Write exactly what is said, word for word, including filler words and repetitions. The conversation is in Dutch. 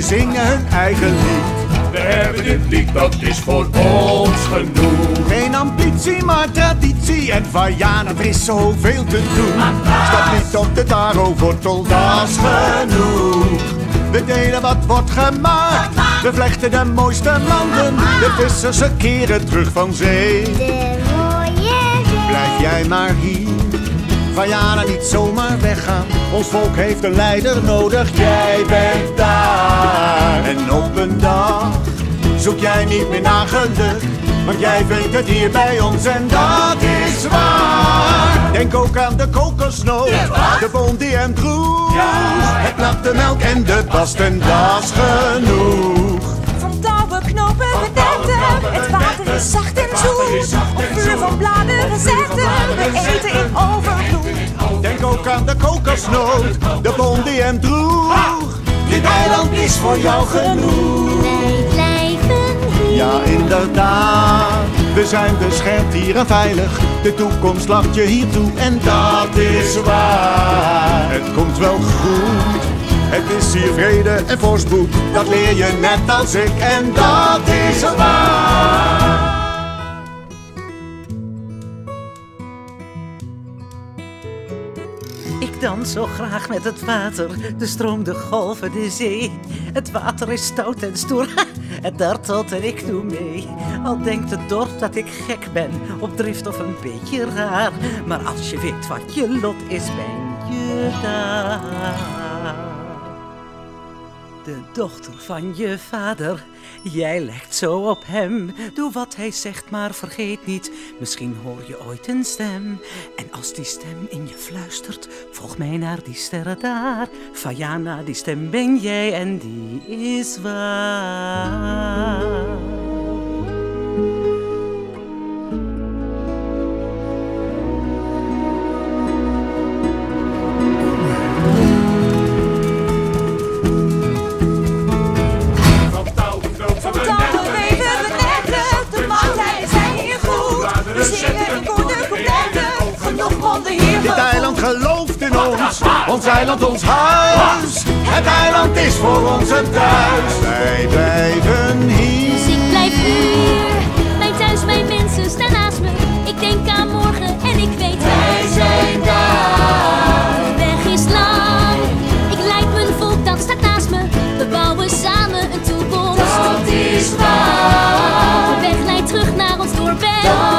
ze zingen hun eigen lied. We hebben dit lied, dat is voor ons genoeg. Geen ambitie, maar traditie. En Vianen, er is zoveel te doen. Stap niet op de taro-wortel, dat is genoeg. We delen wat wordt gemaakt. We vlechten de mooiste landen. De vissers ze keren terug van zee. De mooie zee. Blijf jij maar hier. Vianen, niet zomaar weggaan. Ons volk heeft een leider nodig. Jij bent daar. En op een dag zoek jij niet meer naar geluk. Want jij vindt het hier bij ons en dat is waar. Denk ook aan de kokosnoot, de boom die hem droeg. Het nat, de melk en de bast en dat is genoeg. Van touwen, knopen, we netten. Het water is zacht en zoet. Op vuur van bladeren zetten. We eten in overvloed. Denk ook aan de kokosnoot, de boom die hem droeg. Dit eiland is voor jou genoeg. Wij blijven hier. Ja, inderdaad. We zijn beschermd hier en veilig. De toekomst lacht je hier toe en dat is waar. Het komt wel goed. Het is hier vrede en voorspoed. Dat leer je net als ik en dat is waar. Ik dans zo graag met het water, de stroom, de golven, de zee. Het water is stout en stoer, het dartelt en ik doe mee. Al denkt het dorp dat ik gek ben, op drift of een beetje raar. Maar als je weet wat je lot is, ben je daar. De dochter van je vader, jij lijkt zo op hem. Doe wat hij zegt, maar vergeet niet, misschien hoor je ooit een stem. En als die stem in je fluistert, volg mij naar die sterren daar. Vianen, die stem ben jij en die is waar. Dit eiland gelooft in ons, ons eiland, ons huis. Het eiland is voor ons een thuis. Wij blijven hier. Dus ik blijf hier. Mijn thuis, mijn mensen staan naast me. Ik denk aan morgen en ik weet wij zijn daar. De weg is lang. Ik leid mijn volk, dat staat naast me. We bouwen samen een toekomst. Dat is waar. De weg leidt terug naar ons dorp.